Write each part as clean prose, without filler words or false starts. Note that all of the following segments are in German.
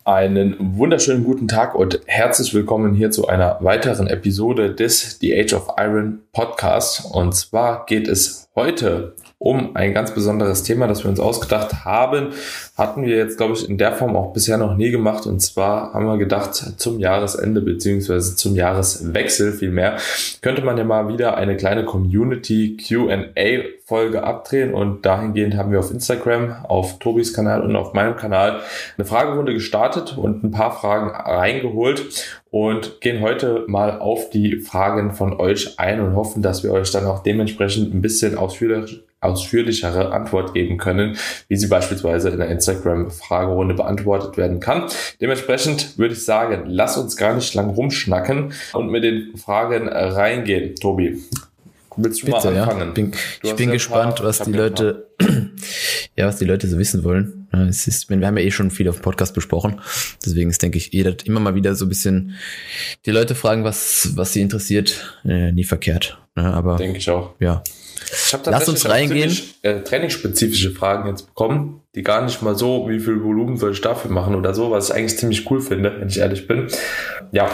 Einen wunderschönen guten Tag und herzlich willkommen hier zu einer weiteren Episode des The Age of Iron Podcast. Und zwar geht es heute um ein ganz besonderes Thema, das wir uns ausgedacht haben. Hatten wir jetzt, glaube ich, in der Form auch bisher noch nie gemacht. Und zwar haben wir gedacht, zum Jahresende beziehungsweise zum Jahreswechsel vielmehr, könnte man ja mal wieder eine kleine Community Q&A-Folge abdrehen. Und dahingehend haben wir auf Instagram, auf Tobis Kanal und auf meinem Kanal eine Fragerunde gestartet und ein paar Fragen reingeholt und gehen heute mal auf die Fragen von euch ein und hoffen, dass wir euch dann auch dementsprechend ein bisschen ausführlichere Antwort geben können, wie sie beispielsweise in der Instagram-Fragerunde beantwortet werden kann. Dementsprechend würde ich sagen, lass uns gar nicht lang rumschnacken und mit den Fragen reingehen. Tobi, willst du bitte, mal anfangen? Ja. Ich bin gespannt, was die Leute so wissen wollen. Wir haben ja eh schon viel auf dem Podcast besprochen. Deswegen ist, denke ich, immer mal wieder so ein bisschen die Leute fragen, was sie interessiert. Nie verkehrt. Aber denke ich auch. Ja. Ich habe tatsächlich trainingsspezifische Fragen jetzt bekommen, die gar nicht mal so, wie viel Volumen soll ich dafür machen oder so, was ich eigentlich ziemlich cool finde, wenn ich ehrlich bin. Ja.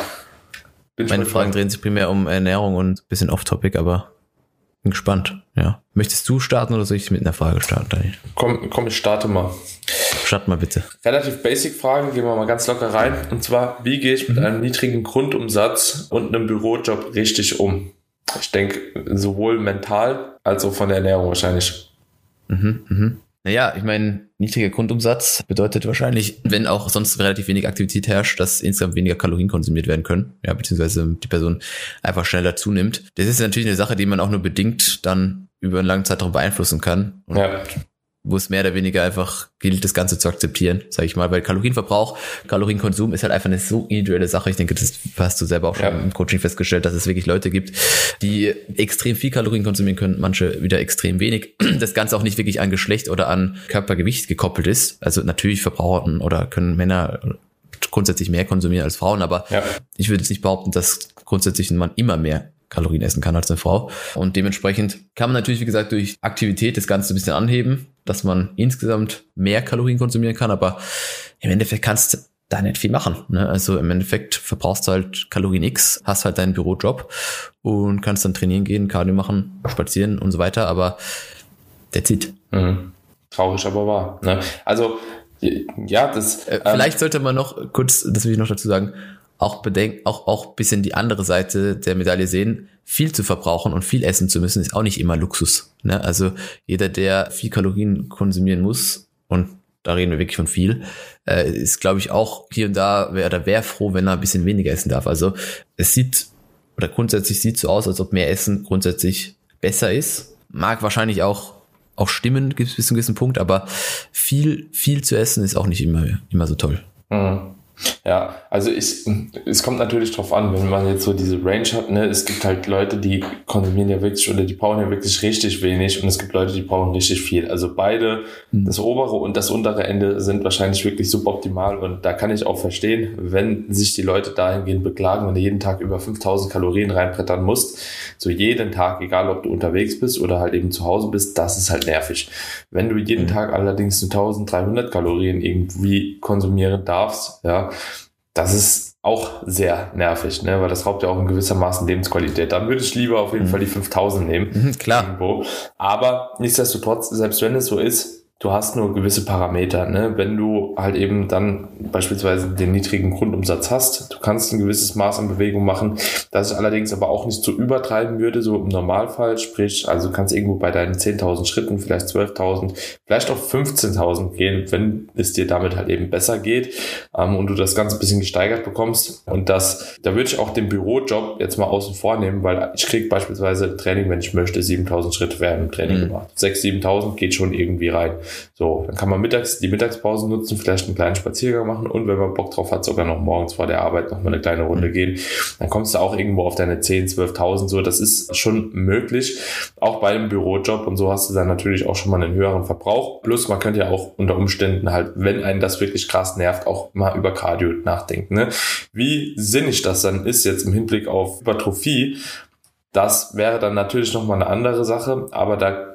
Meine Fragen drehen sich primär um Ernährung und ein bisschen off-topic, aber bin gespannt. Ja. Möchtest du starten oder soll ich mit einer Frage starten, Daniel? Komm, ich starte mal. Start mal bitte. Relativ basic Fragen, gehen wir mal ganz locker rein. Und zwar, wie gehe ich mit einem niedrigen Grundumsatz und einem Bürojob richtig um? Ich denke, sowohl mental als auch von der Ernährung wahrscheinlich. Naja, ich meine, niedriger Grundumsatz bedeutet wahrscheinlich, wenn auch sonst relativ wenig Aktivität herrscht, dass insgesamt weniger Kalorien konsumiert werden können. Ja, beziehungsweise die Person einfach schneller zunimmt. Das ist natürlich eine Sache, die man auch nur bedingt dann über einen langen Zeitraum beeinflussen kann. Und wo es mehr oder weniger einfach gilt, das Ganze zu akzeptieren, sage ich mal, weil Kalorienverbrauch, Kalorienkonsum ist halt einfach eine so individuelle Sache. Ich denke, das hast du selber auch schon im Coaching festgestellt, dass es wirklich Leute gibt, die extrem viel Kalorien konsumieren können, manche wieder extrem wenig. Das Ganze auch nicht wirklich an Geschlecht oder an Körpergewicht gekoppelt ist. Also natürlich verbrauchen oder können Männer grundsätzlich mehr konsumieren als Frauen, aber ich würde jetzt nicht behaupten, dass grundsätzlich ein Mann immer mehr Kalorien essen kann als eine Frau. Und dementsprechend kann man natürlich, wie gesagt, durch Aktivität das Ganze ein bisschen anheben, dass man insgesamt mehr Kalorien konsumieren kann, aber im Endeffekt kannst du da nicht viel machen. Ne? Also im Endeffekt verbrauchst du halt Kalorien X, hast halt deinen Bürojob und kannst dann trainieren gehen, Cardio machen, spazieren und so weiter, aber that's it. Traurig, aber wahr. Ne? Also, ja, das... vielleicht sollte man noch kurz, das will ich noch dazu sagen, auch bedenken, auch ein bisschen die andere Seite der Medaille sehen, viel zu verbrauchen und viel essen zu müssen, ist auch nicht immer Luxus. Ne? Also jeder, der viel Kalorien konsumieren muss, und da reden wir wirklich von viel, ist, glaube ich, auch hier und da, wäre froh, wenn er ein bisschen weniger essen darf. Also grundsätzlich sieht so aus, als ob mehr Essen grundsätzlich besser ist. Mag wahrscheinlich auch stimmen, gibt es bis zu einem gewissen Punkt, aber viel zu essen ist auch nicht immer so toll. Ja, also es kommt natürlich drauf an, wenn man jetzt so diese Range hat, ne, es gibt halt Leute, die konsumieren ja wirklich oder die brauchen ja wirklich richtig wenig und es gibt Leute, die brauchen richtig viel. Also beide, das obere und das untere Ende sind wahrscheinlich wirklich suboptimal und da kann ich auch verstehen, wenn sich die Leute dahingehend beklagen, wenn du jeden Tag über 5000 Kalorien reinbrettern musst, so jeden Tag, egal ob du unterwegs bist oder halt eben zu Hause bist, das ist halt nervig. Wenn du jeden Tag allerdings 1300 Kalorien irgendwie konsumieren darfst, ja, das ist auch sehr nervig, ne, weil das raubt ja auch in gewissermaßen Lebensqualität. Dann würde ich lieber auf jeden Fall die 5000 nehmen. Klar. Irgendwo. Aber nichtsdestotrotz, selbst wenn es so ist, du hast nur gewisse Parameter, ne? Wenn du halt eben dann beispielsweise den niedrigen Grundumsatz hast, du kannst ein gewisses Maß an Bewegung machen, das ich allerdings aber auch nicht so übertreiben würde, so im Normalfall, sprich, also du kannst irgendwo bei deinen 10.000 Schritten, vielleicht 12.000, vielleicht auch 15.000 gehen, wenn es dir damit halt eben besser geht, und du das Ganze ein bisschen gesteigert bekommst und da würde ich auch den Bürojob jetzt mal außen vor nehmen, weil ich kriege beispielsweise im Training, wenn ich möchte, 7.000 Schritte werden im Training gemacht. 6.000, 7.000 geht schon irgendwie rein. So, dann kann man die Mittagspause nutzen, vielleicht einen kleinen Spaziergang machen und wenn man Bock drauf hat, sogar noch morgens vor der Arbeit noch mal eine kleine Runde gehen. Dann kommst du auch irgendwo auf deine 10.000, 12.000, so, das ist schon möglich, auch bei einem Bürojob und so hast du dann natürlich auch schon mal einen höheren Verbrauch. Plus, man könnte ja auch unter Umständen halt, wenn einen das wirklich krass nervt, auch mal über Cardio nachdenken, ne? Wie sinnig das dann ist jetzt im Hinblick auf Hypertrophie, das wäre dann natürlich nochmal eine andere Sache, aber da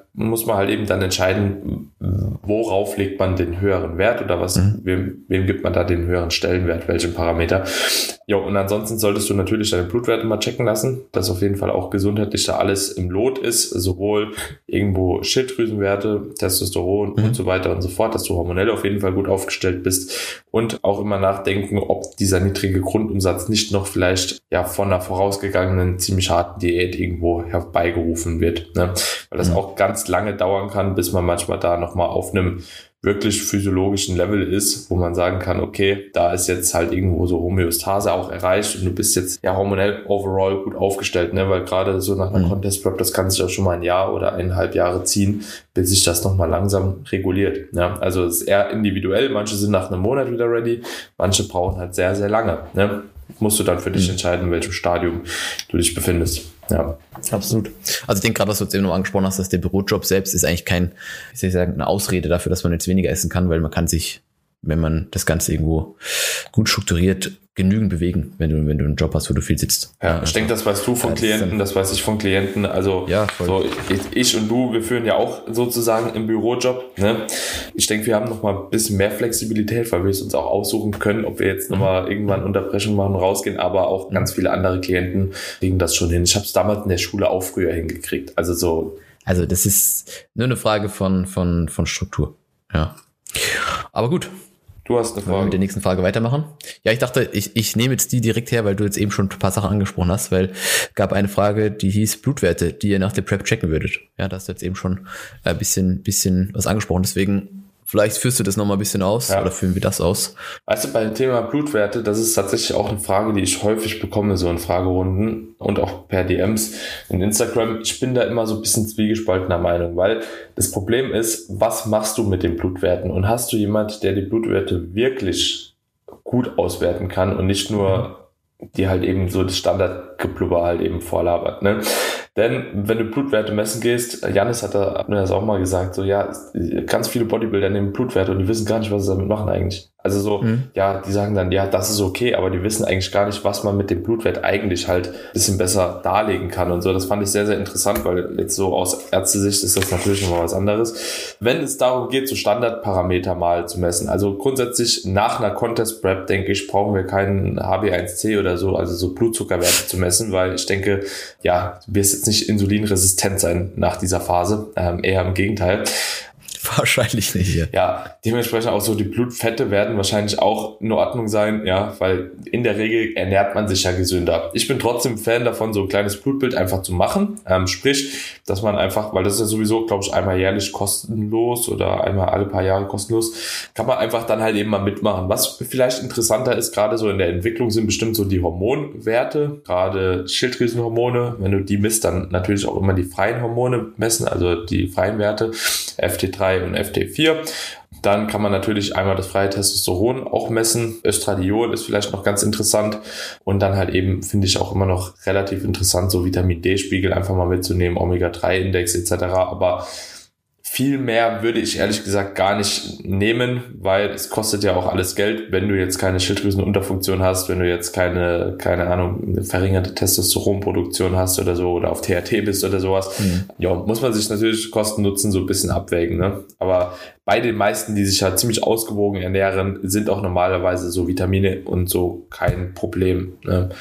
muss man halt eben dann entscheiden, worauf legt man den höheren Wert oder wem gibt man da den höheren Stellenwert, welchen Parameter. Ja, und ansonsten solltest du natürlich deine Blutwerte mal checken lassen, dass auf jeden Fall auch gesundheitlich da alles im Lot ist, sowohl irgendwo Schilddrüsenwerte, Testosteron und so weiter und so fort, dass du hormonell auf jeden Fall gut aufgestellt bist und auch immer nachdenken, ob dieser niedrige Grundumsatz nicht noch vielleicht von einer vorausgegangenen, ziemlich harten Diät irgendwo herbeigerufen wird, ne? Weil das auch ganz lange dauern kann, bis man manchmal da nochmal auf einem wirklich physiologischen Level ist, wo man sagen kann, okay, da ist jetzt halt irgendwo so Homöostase auch erreicht und du bist jetzt hormonell overall gut aufgestellt, ne? Weil gerade so nach einer Contest Prep, das kann sich auch schon mal ein Jahr oder 1,5 Jahre ziehen, bis sich das nochmal langsam reguliert. Ja? Also es ist eher individuell, manche sind nach einem Monat wieder ready, manche brauchen halt sehr, sehr lange. Ne? Musst du dann für dich entscheiden, in welchem Stadium du dich befindest. Ja, absolut. Also ich denke gerade, was du jetzt eben noch angesprochen hast, dass der Bürojob selbst ist eigentlich eine Ausrede dafür, dass man jetzt weniger essen kann, weil man kann sich, wenn man das Ganze irgendwo gut strukturiert, genügend bewegen, wenn du einen Job hast, wo du viel sitzt. Ja, ich denke, das weißt du von Klienten, das weiß ich von Klienten. Also so ich und du, wir führen ja auch sozusagen im Bürojob. Ne? Ich denke, wir haben noch mal ein bisschen mehr Flexibilität, weil wir es uns auch aussuchen können, ob wir jetzt noch mal irgendwann Unterbrechung machen und rausgehen. Aber auch ganz viele andere Klienten kriegen das schon hin. Ich habe es damals in der Schule auch früher hingekriegt. Also das ist nur eine Frage von Struktur. Ja. Aber gut. Du hast eine Frage. Wollen wir mit der nächsten Frage weitermachen? Ja, ich dachte, ich nehme jetzt die direkt her, weil du jetzt eben schon ein paar Sachen angesprochen hast, weil es gab eine Frage, die hieß Blutwerte, die ihr nach der Prep checken würdet. Ja, da hast du jetzt eben schon ein bisschen was angesprochen, deswegen vielleicht führst du das nochmal ein bisschen aus oder führen wir das aus? Also bei dem Thema Blutwerte, das ist tatsächlich auch eine Frage, die ich häufig bekomme, so in Fragerunden und auch per DMs in Instagram. Ich bin da immer so ein bisschen zwiegespaltener Meinung, weil das Problem ist, was machst du mit den Blutwerten? Und hast du jemand, der die Blutwerte wirklich gut auswerten kann und nicht nur die halt eben so das Standardgeblubber halt eben vorlabert, ne? Denn wenn du Blutwerte messen gehst, Jannis hat mir das auch mal gesagt, so ganz viele Bodybuilder nehmen Blutwerte und die wissen gar nicht, was sie damit machen eigentlich. Also so, die sagen dann, das ist okay, aber die wissen eigentlich gar nicht, was man mit dem Blutwert eigentlich halt ein bisschen besser darlegen kann und so. Das fand ich sehr, sehr interessant, weil jetzt so aus Ärztesicht ist das natürlich nochmal was anderes. Wenn es darum geht, so Standardparameter mal zu messen, also grundsätzlich nach einer Contest Prep, denke ich, brauchen wir keinen HbA1c oder so, also so Blutzuckerwerte zu messen, weil ich denke, du wirst jetzt nicht insulinresistent sein nach dieser Phase, eher im Gegenteil. Wahrscheinlich nicht. Ja, dementsprechend auch so die Blutfette werden wahrscheinlich auch in Ordnung sein, weil in der Regel ernährt man sich ja gesünder. Ich bin trotzdem Fan davon, so ein kleines Blutbild einfach zu machen, sprich, dass man einfach, weil das ist ja sowieso, glaube ich, einmal jährlich kostenlos oder einmal alle paar Jahre kostenlos, kann man einfach dann halt eben mal mitmachen. Was vielleicht interessanter ist, gerade so in der Entwicklung sind bestimmt so die Hormonwerte, gerade Schilddrüsenhormone, wenn du die misst, dann natürlich auch immer die freien Hormone messen, also die freien Werte, FT3 und FT4. Dann kann man natürlich einmal das freie Testosteron auch messen. Östradiol ist vielleicht noch ganz interessant. Und dann halt eben, finde ich auch immer noch relativ interessant, so Vitamin D-Spiegel einfach mal mitzunehmen, Omega-3-Index etc. Aber viel mehr würde ich ehrlich gesagt gar nicht nehmen, weil es kostet ja auch alles Geld, wenn du jetzt keine Schilddrüsenunterfunktion hast, wenn du jetzt keine Ahnung, eine verringerte Testosteronproduktion hast oder so oder auf THT bist oder sowas. Muss man sich natürlich Kosten-Nutzen so ein bisschen abwägen, ne? Aber bei den meisten, die sich halt ziemlich ausgewogen ernähren, sind auch normalerweise so Vitamine und so kein Problem, ne?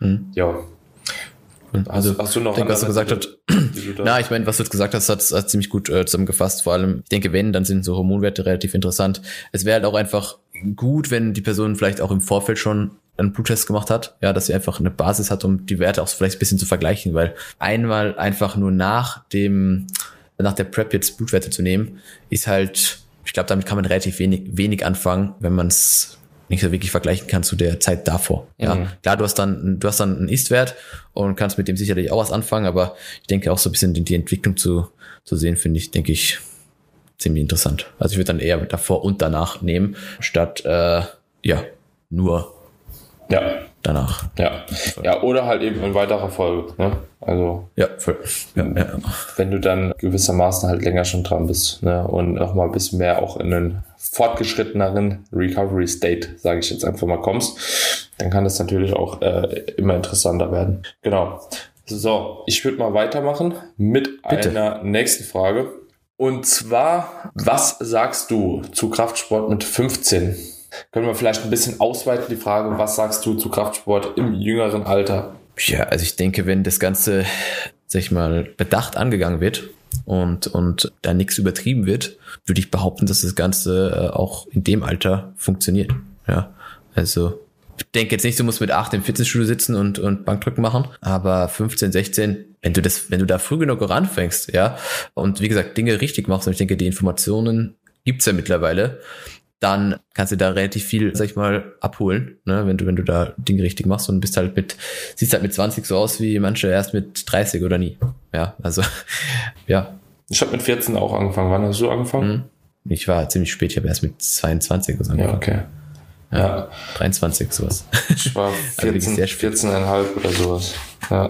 Also, hast du noch was du gesagt hast? Ich meine, was du jetzt gesagt hast, hat ziemlich gut zusammengefasst. Vor allem, ich denke, dann sind so Hormonwerte relativ interessant. Es wäre halt auch einfach gut, wenn die Person vielleicht auch im Vorfeld schon einen Bluttest gemacht hat, dass sie einfach eine Basis hat, um die Werte auch vielleicht ein bisschen zu vergleichen, weil einmal einfach nur nach der Prep jetzt Blutwerte zu nehmen, ist halt, ich glaube, damit kann man relativ wenig anfangen, wenn man es nicht so wirklich vergleichen kann zu der Zeit davor. Klar, du hast dann einen Ist-Wert und kannst mit dem sicherlich auch was anfangen, aber ich denke auch so ein bisschen die Entwicklung zu sehen, denke ich, ziemlich interessant. Also ich würde dann eher davor und danach nehmen, statt nur danach. Ja, oder halt eben in weiterer Folge, ne? Also voll. Wenn du dann gewissermaßen halt länger schon dran bist, ne? Und noch mal ein bisschen mehr auch in einen fortgeschritteneren Recovery State, sage ich jetzt einfach mal, kommst, dann kann das natürlich auch immer interessanter werden. Genau. So, ich würde mal weitermachen mit einer nächsten Frage. Und zwar, was sagst du zu Kraftsport mit 15? Können wir vielleicht ein bisschen ausweiten die Frage, was sagst du zu Kraftsport im jüngeren Alter? Ja, also ich denke, wenn das Ganze, sag ich mal, bedacht angegangen wird und da nichts übertrieben wird, würde ich behaupten, dass das Ganze auch in dem Alter funktioniert. Ja, also ich denke jetzt nicht, du musst mit 8 im Fitnessstudio sitzen und Bankdrücken machen, aber 15, 16, wenn du da früh genug ranfängst, ja, und wie gesagt, Dinge richtig machst, und ich denke, die Informationen gibt's ja mittlerweile, dann kannst du da relativ viel, sag ich mal, abholen, ne, wenn du da Dinge richtig machst und siehst halt mit 20 so aus wie manche erst mit 30 oder nie. Ja, also, ja. Ich habe mit 14 auch angefangen. Wann hast du angefangen? Ich war ziemlich spät, ich habe erst mit 22 angefangen. Ja, okay. Ja. 23, sowas. Ich war 14,5 oder sowas. Ja.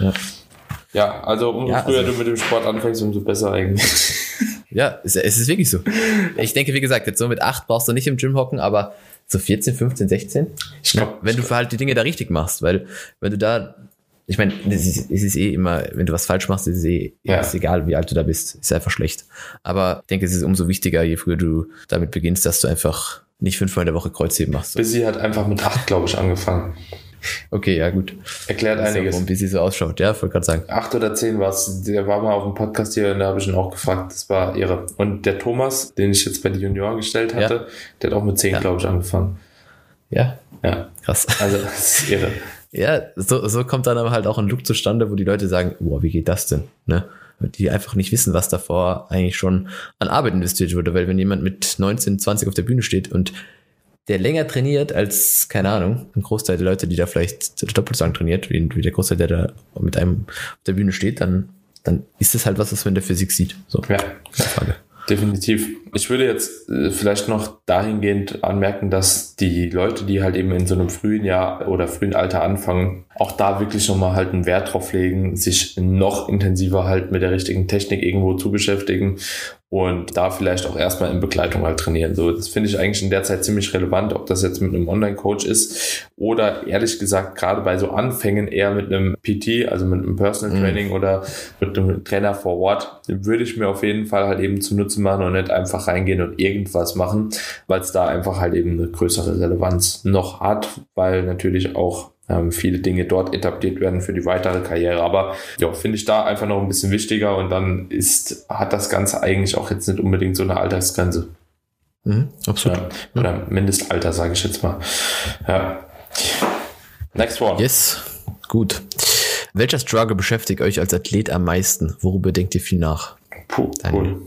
Ja, also umso früher du mit dem Sport anfängst, umso besser eigentlich. Ja, es ist wirklich so. Ich denke, wie gesagt, jetzt so mit 8 brauchst du nicht im Gym hocken, aber so 14, 15, 16, wenn du halt die Dinge da richtig machst, weil wenn du da, ich meine, es ist eh immer, wenn du was falsch machst, ist es egal, wie alt du da bist, ist einfach schlecht. Aber ich denke, es ist umso wichtiger, je früher du damit beginnst, dass du einfach nicht 5-mal in der Woche Kreuzheben machst. Busy hat einfach mit 8, glaube ich, angefangen. Okay, ja gut. Erklärt einiges. Warum Busy so ausschaut, ja, wollte gerade sagen. 8 oder 10 war es. Der war mal auf dem Podcast hier und da habe ich ihn auch gefragt. Das war irre. Und der Thomas, den ich jetzt bei den Junioren gestellt hatte, der hat auch mit 10, glaube ich, angefangen. Ja? Ja. Krass. Also, das ist irre. Ja, so kommt dann aber halt auch ein Look zustande, wo die Leute sagen, boah, wie geht das denn? Ne? Die einfach nicht wissen, was davor eigentlich schon an Arbeit investiert wurde. Weil wenn jemand mit 19, 20 auf der Bühne steht und der länger trainiert als, keine Ahnung, ein Großteil der Leute, die da vielleicht doppelt so lang trainiert, wie der Großteil, der da mit einem auf der Bühne steht, dann ist es halt was man in der Physik sieht. So, ja, keine Frage. Definitiv. Ich würde jetzt vielleicht noch dahingehend anmerken, dass die Leute, die halt eben in so einem frühen Jahr oder frühen Alter anfangen, auch da wirklich nochmal halt einen Wert drauf legen, sich noch intensiver halt mit der richtigen Technik irgendwo zu beschäftigen und da vielleicht auch erstmal in Begleitung halt trainieren. So, das finde ich eigentlich in der Zeit ziemlich relevant, ob das jetzt mit einem Online-Coach ist oder ehrlich gesagt gerade bei so Anfängen eher mit einem PT, also mit einem Personal Training oder mit einem Trainer vor Ort, würde ich mir auf jeden Fall halt eben zunutze machen und nicht einfach reingehen und irgendwas machen, weil es da einfach halt eben eine größere Relevanz noch hat, weil natürlich auch viele Dinge dort etabliert werden für die weitere Karriere. Aber ja, finde ich da einfach noch ein bisschen wichtiger und dann hat das Ganze eigentlich auch jetzt nicht unbedingt so eine Altersgrenze. Absolut. Oder Mindestalter, sage ich jetzt mal. Ja. Next one. Yes, gut. Welcher Struggle beschäftigt euch als Athlet am meisten? Worüber denkt ihr viel nach? Cool.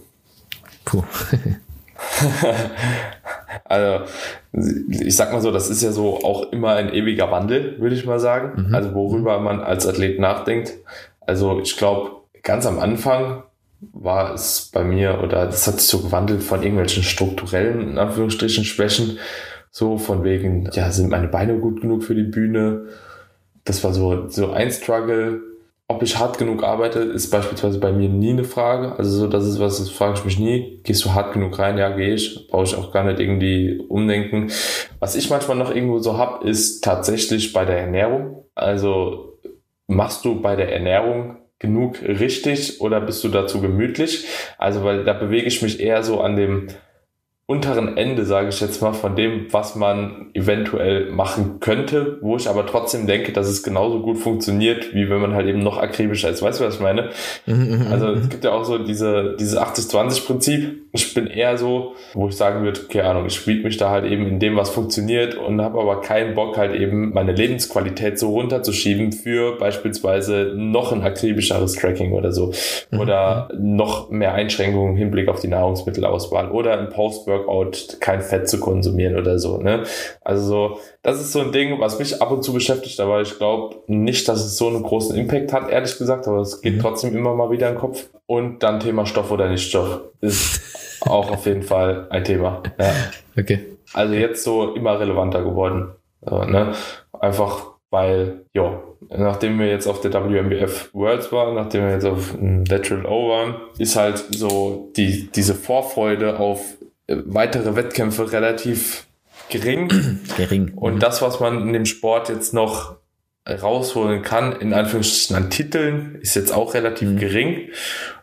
Also, ich sag mal so, das ist ja so auch immer ein ewiger Wandel, würde ich mal sagen. Also, worüber man als Athlet nachdenkt. Also, ich glaube, ganz am Anfang war es bei mir, oder das hat sich so gewandelt von irgendwelchen strukturellen, in Anführungsstrichen, Schwächen. So von wegen, ja, sind meine Beine gut genug für die Bühne? Das war so ein Struggle. Ob ich hart genug arbeite, ist beispielsweise bei mir nie eine Frage. Also so, das ist was, das frage ich mich nie. Gehst du hart genug rein? Ja, gehe ich. Brauche ich auch gar nicht irgendwie umdenken. Was ich manchmal noch irgendwo so habe, ist tatsächlich bei der Ernährung. Also machst du bei der Ernährung genug richtig oder bist du dazu gemütlich? Also weil da bewege ich mich eher so an dem unteren Ende, sage ich jetzt mal, von dem, was man eventuell machen könnte, wo ich aber trotzdem denke, dass es genauso gut funktioniert, wie wenn man halt eben noch akribischer ist. Weißt du, was ich meine? Also es gibt ja auch so dieses 80-20-Prinzip. Ich bin eher so, wo ich sagen würde, keine Ahnung, ich spiele mich da halt eben in dem, was funktioniert und habe aber keinen Bock halt eben meine Lebensqualität so runterzuschieben für beispielsweise noch ein akribischeres Tracking oder so oder noch mehr Einschränkungen im Hinblick auf die Nahrungsmittelauswahl oder im Post-Workout kein Fett zu konsumieren oder so, ne? Also so, das ist so ein Ding, was mich ab und zu beschäftigt, aber ich glaube nicht, dass es so einen großen Impact hat, ehrlich gesagt, aber es geht trotzdem immer mal wieder in den Kopf. Und dann Thema Stoff oder nicht Stoff ist auch auf jeden Fall ein Thema. Ja. Okay. Also jetzt so immer relevanter geworden, ne? Einfach weil, nachdem wir jetzt auf der WMBF Worlds waren, nachdem wir jetzt auf Lateral O waren, ist halt so diese Vorfreude auf weitere Wettkämpfe relativ gering. Und das, was man in dem Sport jetzt noch rausholen kann, in Anführungsstrichen an Titeln, ist jetzt auch relativ gering.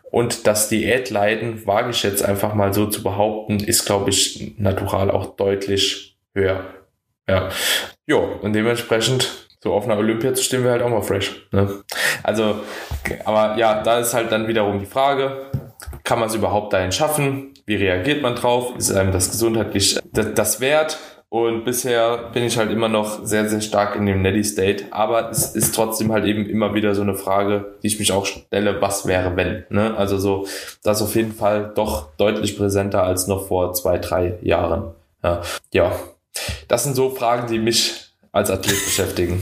Und das Diätleiden, wage ich jetzt einfach mal so zu behaupten, ist, glaube ich, natural auch deutlich höher. Ja. Jo, und dementsprechend, so auf einer Olympia zu stehen, wäre halt auch mal fresh. Ne? Also, aber ja, da ist halt dann wiederum die Frage, kann man es überhaupt dahin schaffen? Wie reagiert man drauf? Ist einem das gesundheitlich das wert? Und bisher bin ich halt immer noch sehr, sehr stark in dem Neddy-State. Aber es ist trotzdem halt eben immer wieder so eine Frage, die ich mich auch stelle, was wäre, wenn? Ne? Also so, das ist auf jeden Fall doch deutlich präsenter als noch vor 2-3 Jahren. Ja, das sind so Fragen, die mich als Athlet beschäftigen.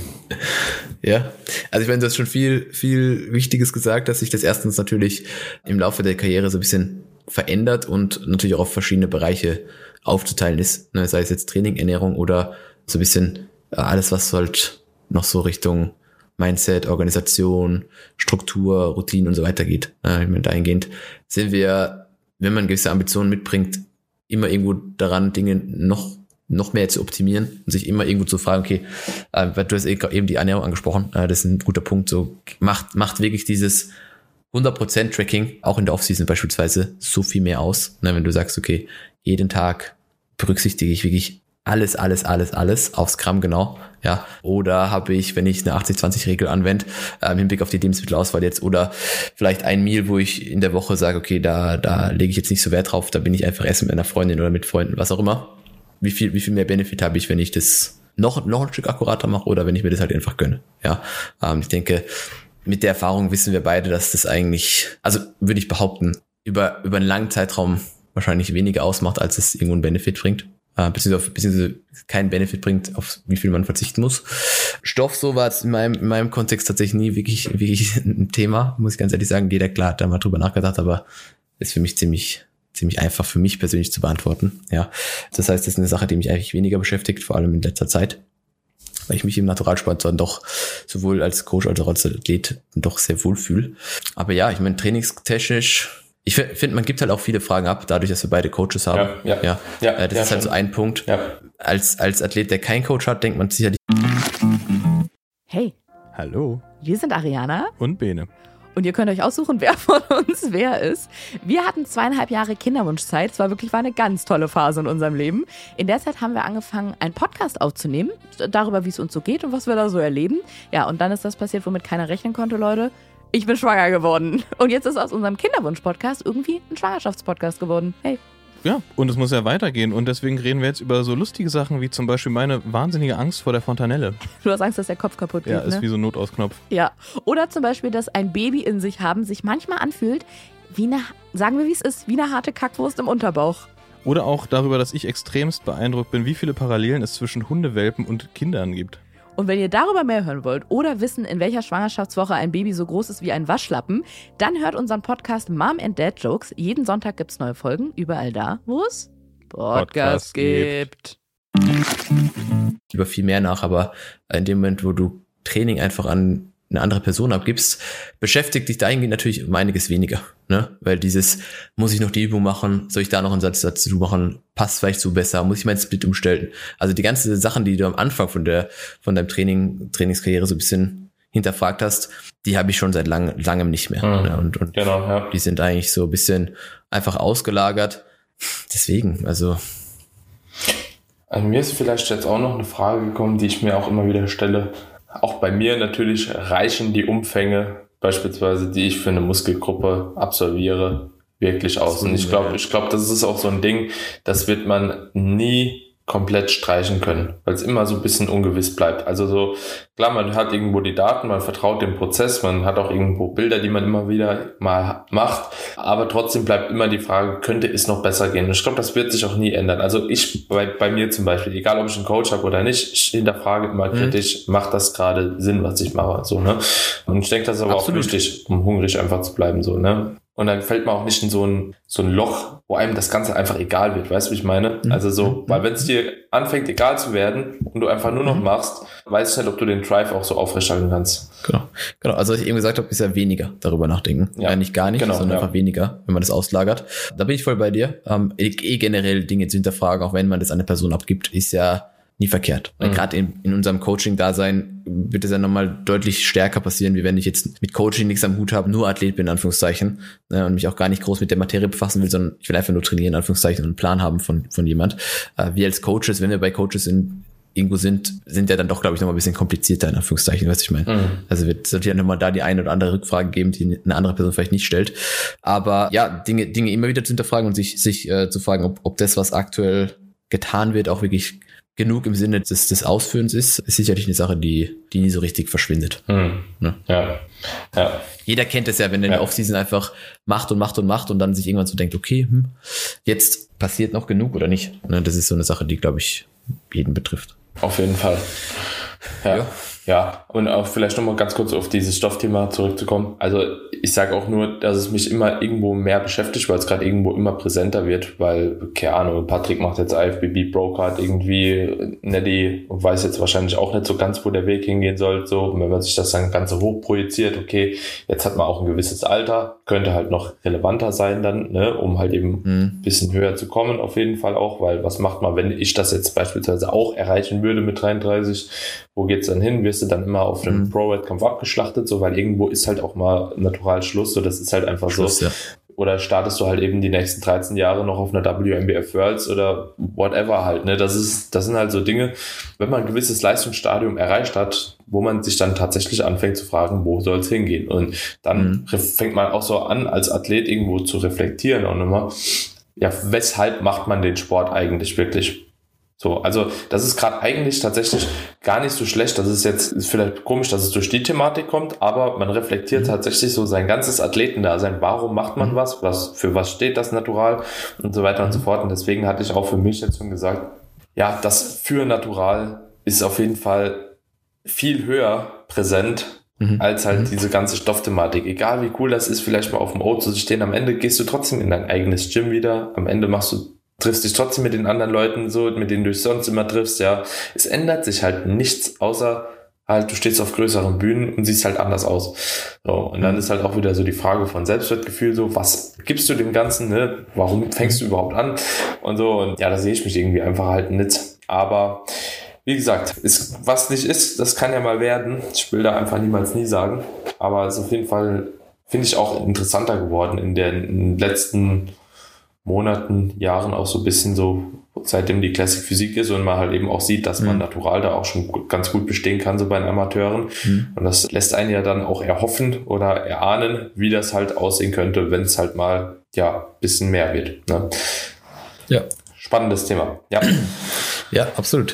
Ja, also ich meine, du hast schon viel Wichtiges gesagt, dass sich das erstens natürlich im Laufe der Karriere so ein bisschen verändert und natürlich auch auf verschiedene Bereiche aufzuteilen ist, ne, sei es jetzt Training, Ernährung oder so ein bisschen alles, was halt noch so Richtung Mindset, Organisation, Struktur, Routinen und so weiter geht. Ich meine, dahingehend sind wir, wenn man gewisse Ambitionen mitbringt, immer irgendwo daran, Dinge noch mehr zu optimieren und sich immer irgendwo zu fragen, okay, du hast eben die Ernährung angesprochen, das ist ein guter Punkt, so macht wirklich dieses 100% Tracking, auch in der Offseason beispielsweise, so viel mehr aus, ne, wenn du sagst, okay, jeden Tag berücksichtige ich wirklich alles aufs Gramm genau, ja, oder habe ich, wenn ich eine 80-20-Regel anwende, im Hinblick auf die Lebensmittelauswahl jetzt, oder vielleicht ein Meal, wo ich in der Woche sage, okay, da lege ich jetzt nicht so Wert drauf, da bin ich einfach essen mit einer Freundin oder mit Freunden, was auch immer. Wie viel mehr Benefit habe ich, wenn ich das noch ein Stück akkurater mache oder wenn ich mir das halt einfach gönne, ja. Ich denke, mit der Erfahrung wissen wir beide, dass das eigentlich, also würde ich behaupten, über einen langen Zeitraum wahrscheinlich weniger ausmacht, als es irgendwo einen Benefit bringt. Beziehungsweise keinen Benefit bringt, auf wie viel man verzichten muss. Stoff, so war es in meinem Kontext tatsächlich nie wirklich ein Thema, muss ich ganz ehrlich sagen. Jeder, klar, hat da mal drüber nachgedacht, aber ist für mich ziemlich einfach für mich persönlich zu beantworten. Ja, das heißt, das ist eine Sache, die mich eigentlich weniger beschäftigt, vor allem in letzter Zeit, weil ich mich im Naturalsport dann doch sowohl als Coach als auch als Athlet doch sehr wohl fühle. Aber ja, ich meine, trainingstechnisch, ich finde, man gibt halt auch viele Fragen ab, dadurch, dass wir beide Coaches haben. Ja. Das ist halt so ein Punkt. Ja. Als Athlet, der keinen Coach hat, denkt man sicherlich. Hey. Hallo. Wir sind Ariana. Und Bene. Und ihr könnt euch aussuchen, wer von uns wer ist. Wir hatten 2,5 Jahre Kinderwunschzeit. Es war eine ganz tolle Phase in unserem Leben. In der Zeit haben wir angefangen, einen Podcast aufzunehmen, darüber, wie es uns so geht und was wir da so erleben. Ja, und dann ist das passiert, womit keiner rechnen konnte, Leute. Ich bin schwanger geworden. Und jetzt ist aus unserem Kinderwunsch-Podcast irgendwie ein Schwangerschaftspodcast geworden. Hey. Ja, und es muss ja weitergehen. Und deswegen reden wir jetzt über so lustige Sachen wie zum Beispiel meine wahnsinnige Angst vor der Fontanelle. Du hast Angst, dass der Kopf kaputt geht, Ja, ist wie so ein Notausknopf. Ja. Oder zum Beispiel, dass ein Baby in sich haben sich manchmal anfühlt, sagen wir wie es ist, wie eine harte Kackwurst im Unterbauch. Oder auch darüber, dass ich extremst beeindruckt bin, wie viele Parallelen es zwischen Hundewelpen und Kindern gibt. Und wenn ihr darüber mehr hören wollt oder wissen, in welcher Schwangerschaftswoche ein Baby so groß ist wie ein Waschlappen, dann hört unseren Podcast Mom and Dad Jokes. Jeden Sonntag gibt's neue Folgen, überall da, wo es Podcasts gibt. Über viel mehr nach, aber in dem Moment, wo du Training einfach an eine andere Person abgibst, beschäftigt dich dahingehend natürlich um einiges weniger, ne? Weil muss ich noch die Übung machen, soll ich da noch einen Satz dazu machen, passt vielleicht so besser, muss ich meinen Split umstellen? Also die ganzen Sachen, die du am Anfang von deinem Trainingskarriere so ein bisschen hinterfragt hast, die habe ich schon seit langem nicht mehr. Ne? Und genau, ja. Die sind eigentlich so ein bisschen einfach ausgelagert. Deswegen, also mir ist vielleicht jetzt auch noch eine Frage gekommen, die ich mir auch immer wieder stelle. Auch bei mir natürlich reichen die Umfänge, beispielsweise, die ich für eine Muskelgruppe absolviere, wirklich aus. Und ich glaube, das ist auch so ein Ding, das wird man nie komplett streichen können, weil es immer so ein bisschen ungewiss bleibt. Also so, klar, man hat irgendwo die Daten, man vertraut dem Prozess, man hat auch irgendwo Bilder, die man immer wieder mal macht, aber trotzdem bleibt immer die Frage, könnte es noch besser gehen? Und ich glaube, das wird sich auch nie ändern. Also bei mir zum Beispiel, egal ob ich einen Coach habe oder nicht, ich hinterfrage immer kritisch, macht das gerade Sinn, was ich mache, so, ne? Und ich denke, das ist aber auch wichtig, um hungrig einfach zu bleiben, so, ne? Und dann fällt man auch nicht in so ein Loch, wo einem das Ganze einfach egal wird, weißt du, wie ich meine? Also so, weil wenn es dir anfängt egal zu werden und du einfach nur noch machst, weiß ich nicht, ob du den Drive auch so aufrechterhalten kannst. Genau. Also was ich eben gesagt habe, ist ja weniger darüber nachdenken. Ja, nicht gar nicht, sondern einfach weniger, wenn man das auslagert. Da bin ich voll bei dir. Generell Dinge zu hinterfragen, auch wenn man das an eine Person abgibt, ist ja nie verkehrt. Gerade in unserem Coaching-Dasein wird es ja nochmal deutlich stärker passieren, wie wenn ich jetzt mit Coaching nichts am Hut habe, nur Athlet bin, in Anführungszeichen, und mich auch gar nicht groß mit der Materie befassen will, sondern ich will einfach nur trainieren, in Anführungszeichen, und einen Plan haben von jemand. Wir als Coaches, wenn wir bei Coaches irgendwo sind ja dann doch, glaube ich, nochmal ein bisschen komplizierter, in Anführungszeichen, weißt du, ich meine. Also wird ja nochmal da die eine oder andere Rückfrage geben, die eine andere Person vielleicht nicht stellt. Aber ja, Dinge immer wieder zu hinterfragen und sich zu fragen, ob das, was aktuell getan wird, auch wirklich genug im Sinne des Ausführens ist sicherlich eine Sache, die nie so richtig verschwindet. Ne? Ja. Jeder kennt es ja, wenn der in der Offseason einfach macht und dann sich irgendwann so denkt, okay, jetzt passiert noch genug oder nicht. Ne? Das ist so eine Sache, die, glaube ich, jeden betrifft. Auf jeden Fall. Ja, und auch vielleicht nochmal ganz kurz auf dieses Stoffthema zurückzukommen. Also ich sage auch nur, dass es mich immer irgendwo mehr beschäftigt, weil es gerade irgendwo immer präsenter wird, weil, keine Ahnung, Patrick macht jetzt IFBB Pro-Card irgendwie, Neddy weiß jetzt wahrscheinlich auch nicht so ganz, wo der Weg hingehen soll, so, und wenn man sich das dann ganz so hoch projiziert, okay, jetzt hat man auch ein gewisses Alter, könnte halt noch relevanter sein dann, ne, um halt eben ein bisschen höher zu kommen, auf jeden Fall auch, weil was macht man, wenn ich das jetzt beispielsweise auch erreichen würde mit 33, wo geht's dann hin? Wirst du dann immer auf einem Pro-Wettkampf abgeschlachtet, so, weil irgendwo ist halt auch mal natural Schluss, so, das ist halt einfach Schluss, so. Ja. Oder startest du halt eben die nächsten 13 Jahre noch auf einer WNBF Worlds oder whatever halt, ne, das sind halt so Dinge, wenn man ein gewisses Leistungsstadium erreicht hat, wo man sich dann tatsächlich anfängt zu fragen, wo soll es hingehen? Und dann fängt man auch so an, als Athlet irgendwo zu reflektieren und immer, ja, weshalb macht man den Sport eigentlich wirklich? So, also das ist gerade eigentlich tatsächlich gar nicht so schlecht. Das ist vielleicht komisch, dass es durch die Thematik kommt, aber man reflektiert tatsächlich so sein ganzes Athletendasein. Warum macht man was? Für was steht das Natural? Und so weiter und so fort. Und deswegen hatte ich auch für mich jetzt schon gesagt, ja, das für Natural ist auf jeden Fall viel höher präsent als halt diese ganze Stoffthematik. Egal wie cool das ist, vielleicht mal auf dem O zu stehen. Am Ende gehst du trotzdem in dein eigenes Gym wieder. Am Ende triffst dich trotzdem mit den anderen Leuten so, mit denen du dich sonst immer triffst, ja. Es ändert sich halt nichts, außer halt, du stehst auf größeren Bühnen und siehst halt anders aus. So, und dann ist halt auch wieder so die Frage von Selbstwertgefühl, so, was gibst du dem Ganzen, ne? Warum fängst du überhaupt an? Und so, und ja, da sehe ich mich irgendwie einfach halt nicht. Aber, wie gesagt, was nicht ist, das kann ja mal werden. Ich will da einfach niemals nie sagen. Aber es ist auf jeden Fall, finde ich, auch interessanter geworden in den letzten Monaten, Jahren auch so ein bisschen so, seitdem die Classic Physik ist und man halt eben auch sieht, dass man natural da auch schon ganz gut bestehen kann, so bei den Amateuren. Und das lässt einen ja dann auch erhoffen oder erahnen, wie das halt aussehen könnte, wenn es halt mal, ja, ein bisschen mehr wird. Ne? Ja. Spannendes Thema. Ja. Ja, absolut.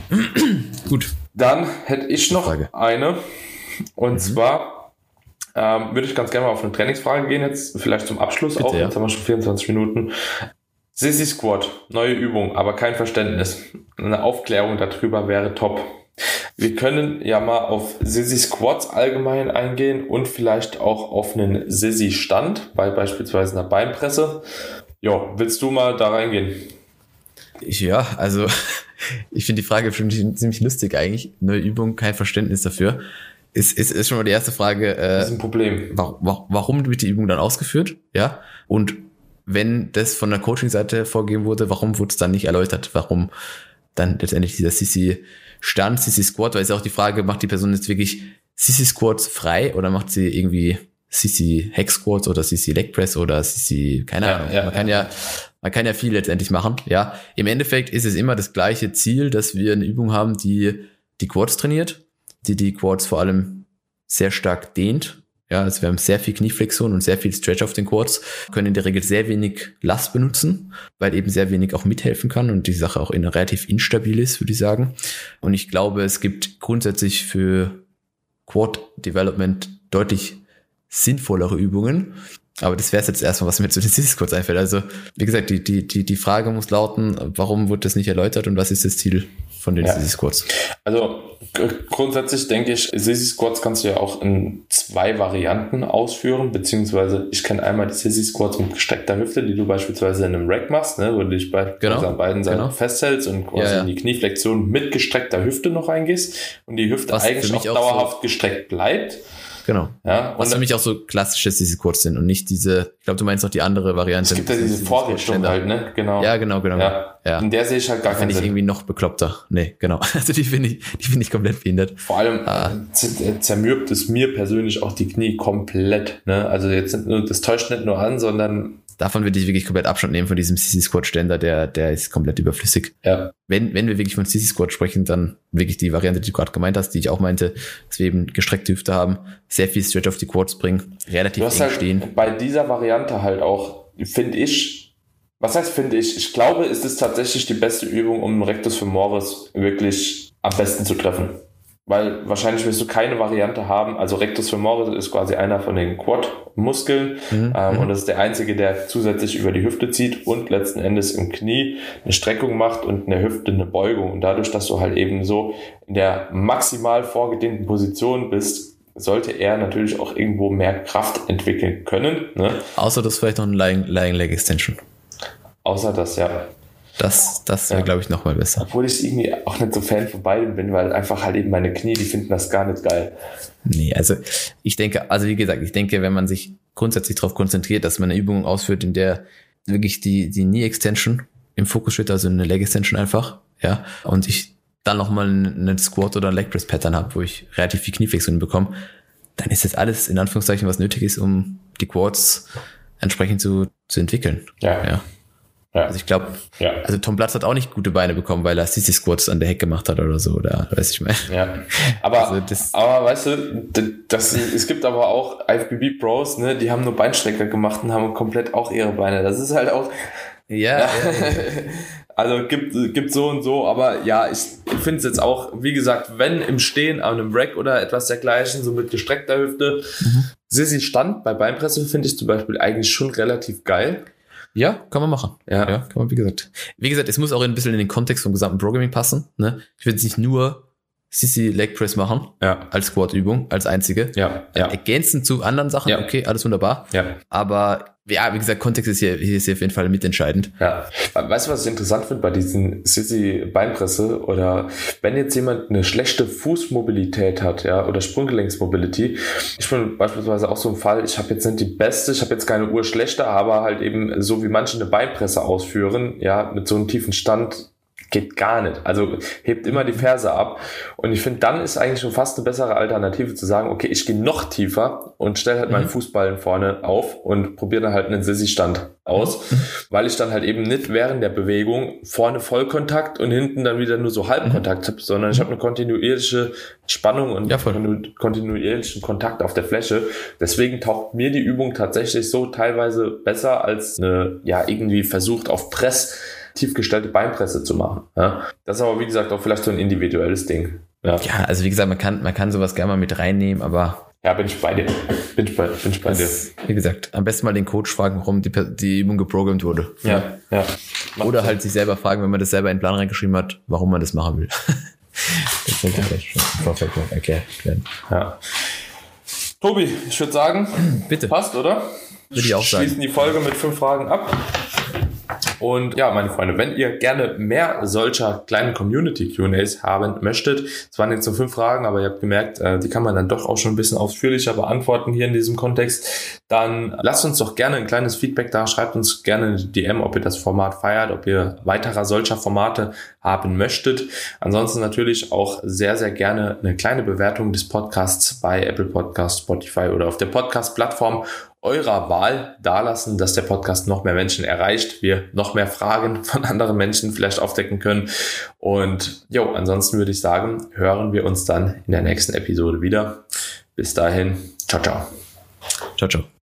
Gut. Dann hätte ich noch eine. Und zwar würde ich ganz gerne mal auf eine Trainingsfrage gehen, jetzt vielleicht zum Abschluss. Bitte, auch. Jetzt haben wir schon 24 Minuten. Sissy Squat, neue Übung, aber kein Verständnis. Eine Aufklärung darüber wäre top. Wir können ja mal auf Sissy Squats allgemein eingehen und vielleicht auch auf einen Sissy Stand, bei beispielsweise einer Beinpresse. Jo, willst du mal da reingehen? Ja, also ich finde die Frage schon ziemlich lustig eigentlich. Neue Übung, kein Verständnis dafür. Ist schon mal die erste Frage. Das ist ein Problem. Warum wird die Übung dann ausgeführt? Ja. Und wenn das von der Coaching-Seite vorgegeben wurde, warum wurde es dann nicht erläutert? Warum dann letztendlich dieser Sissy-Stand, Sissy-Squat? Weil es ist auch die Frage, macht die Person jetzt wirklich Sissy-Squats frei oder macht sie irgendwie Sissy-Hack-Squats oder Sissy-Leg-Press oder Sissy, keine Ahnung. Ja, man kann ja viel letztendlich machen. Ja. Im Endeffekt ist es immer das gleiche Ziel, dass wir eine Übung haben, die Quads trainiert, die Quads vor allem sehr stark dehnt. Ja, also wir haben sehr viel Knieflexion und sehr viel Stretch auf den Quads, können in der Regel sehr wenig Last benutzen, weil eben sehr wenig auch mithelfen kann und die Sache auch relativ instabil ist, würde ich sagen. Und ich glaube, es gibt grundsätzlich für Quad Development deutlich sinnvollere Übungen. Aber das wäre jetzt erstmal, was mir zu den Sissy Squats einfällt. Also, wie gesagt, die Frage muss lauten, warum wird das nicht erläutert und was ist das Ziel von den Sissy Squats? Also, grundsätzlich denke ich, Sissy Squats kannst du ja auch in 2 Varianten ausführen, beziehungsweise ich kenne einmal die Sissy Squats mit gestreckter Hüfte, die du beispielsweise in einem Rack machst, ne, wo du dich an beiden Seiten festhältst und quasi in die Knieflexion mit gestreckter Hüfte noch reingehst und die Hüfte was eigentlich auch dauerhaft gestreckt bleibt. Genau. Ja, Was für mich auch so klassische CC Squats sind und nicht diese, ich glaube, du meinst noch die andere Variante. Es gibt ja diese Vorrichtung halt, ne? Genau. Ja, genau. Ja. In der sehe ich halt gar keinen Finde ich Sinn. irgendwie noch bekloppter. Nee, genau. Also die finde ich komplett behindert. Vor allem zermürbt es mir persönlich auch die Knie komplett. Ne? Also jetzt das täuscht nicht nur an, sondern davon würde ich wirklich komplett Abstand nehmen von diesem CC-Squat-Ständer, der ist komplett überflüssig. Ja. Wenn wir wirklich von CC-Squat sprechen, dann wirklich die Variante, die du gerade gemeint hast, die ich auch meinte, dass wir eben gestreckte Hüfte haben, sehr viel Stretch auf die Quads bringen, relativ eng halt stehen. Bei dieser Variante halt auch, finde ich, was heißt finde ich? Ich glaube, es ist tatsächlich die beste Übung, um Rectus femoris wirklich am besten zu treffen. Weil wahrscheinlich wirst du keine Variante haben. Also Rectus femoris ist quasi einer von den Quad-Muskeln und das ist der einzige, der zusätzlich über die Hüfte zieht und letzten Endes im Knie eine Streckung macht und in der Hüfte eine Beugung. Und dadurch, dass du halt eben so in der maximal vorgedehnten Position bist, sollte er natürlich auch irgendwo mehr Kraft entwickeln können. Ne? Außer das vielleicht noch ein Lying Leg Extension. Außer das, ja. Das wäre, glaube ich, nochmal besser. Obwohl ich irgendwie auch nicht so Fan von beidem bin, weil einfach halt eben meine Knie, die finden das gar nicht geil. Nee, also wie gesagt, ich denke, wenn man sich grundsätzlich darauf konzentriert, dass man eine Übung ausführt, in der wirklich die Knee Extension im Fokus steht, also eine Leg Extension einfach, ja, und ich dann nochmal einen Squat oder ein Leg Press Pattern habe, wo ich relativ viel Knieflexion bekomme, dann ist das alles in Anführungszeichen, was nötig ist, um die Quads entsprechend zu entwickeln. Ja. Also ich glaube, also Tom Platz hat auch nicht gute Beine bekommen, weil er CC Squats an der Heck gemacht hat oder so, oder weiß ich mal. Ja, aber weißt du, es gibt aber auch IFBB Pros, ne, die haben nur Beinstrecker gemacht und haben komplett auch ihre Beine. Das ist halt auch, ja. Also gibt so und so, aber ja, ich finde es jetzt auch, wie gesagt, wenn im Stehen an einem Rack oder etwas dergleichen, so mit gestreckter Hüfte, Sissy Stand bei Beinpresse finde ich zum Beispiel eigentlich schon relativ geil. Ja, kann man machen. Ja, kann man, wie gesagt, es muss auch ein bisschen in den Kontext vom gesamten Programming passen. Ne? Ich will jetzt nicht nur CC Leg Press machen, als Squat-Übung, als einzige. Ja. Ergänzend zu anderen Sachen, okay, alles wunderbar. Ja. Aber ja, wie gesagt, Kontext ist hier auf jeden Fall mitentscheidend. Ja. Weißt du, was ich interessant finde bei diesen CC-Beinpresse oder wenn jetzt jemand eine schlechte Fußmobilität hat, ja, oder Sprunggelenksmobility. Ich bin beispielsweise auch so ein Fall, ich habe jetzt nicht die beste, ich habe jetzt keine urschlechte, aber halt eben so wie manche eine Beinpresse ausführen, ja, mit so einem tiefen Stand, geht gar nicht. Also hebt immer die Ferse ab. Und ich finde, dann ist eigentlich schon fast eine bessere Alternative zu sagen, okay, ich gehe noch tiefer und stelle halt meinen Fußballen vorne auf und probiere dann halt einen Sissi-Stand aus, weil ich dann halt eben nicht während der Bewegung vorne Vollkontakt und hinten dann wieder nur so Halbkontakt habe, sondern ich habe eine kontinuierliche Spannung und kontinuierlichen Kontakt auf der Fläche. Deswegen taugt mir die Übung tatsächlich so teilweise besser als eine, ja, irgendwie versucht auf Press tiefgestellte Beinpresse zu machen. Ja? Das ist aber, wie gesagt, auch vielleicht so ein individuelles Ding. Ja, also wie gesagt, man kann sowas gerne mal mit reinnehmen, aber ja, bin ich bei dir. Bin ich bei dir. Wie gesagt, am besten mal den Coach fragen, warum die Übung geprogrammt wurde. Ja. Oder halt sich selber fragen, wenn man das selber in den Plan reingeschrieben hat, warum man das machen will. Das sollte vielleicht schon im Vorfeld erklärt werden. Ja. Tobi, ich würde sagen, bitte. Passt, oder? Würde ich auch sagen. Schließen die Folge mit 5 Fragen ab. Und ja, meine Freunde, wenn ihr gerne mehr solcher kleinen Community-Q&As haben möchtet, es waren jetzt so 5 Fragen, aber ihr habt gemerkt, die kann man dann doch auch schon ein bisschen ausführlicher beantworten hier in diesem Kontext, dann lasst uns doch gerne ein kleines Feedback da, schreibt uns gerne eine DM, ob ihr das Format feiert, ob ihr weiterer solcher Formate haben möchtet. Ansonsten natürlich auch sehr, sehr gerne eine kleine Bewertung des Podcasts bei Apple Podcasts, Spotify oder auf der Podcast-Plattform eurer Wahl dalassen, dass der Podcast noch mehr Menschen erreicht, wir noch mehr Fragen von anderen Menschen vielleicht aufdecken können. Und ansonsten würde ich sagen, hören wir uns dann in der nächsten Episode wieder. Bis dahin, ciao, ciao. Ciao, ciao.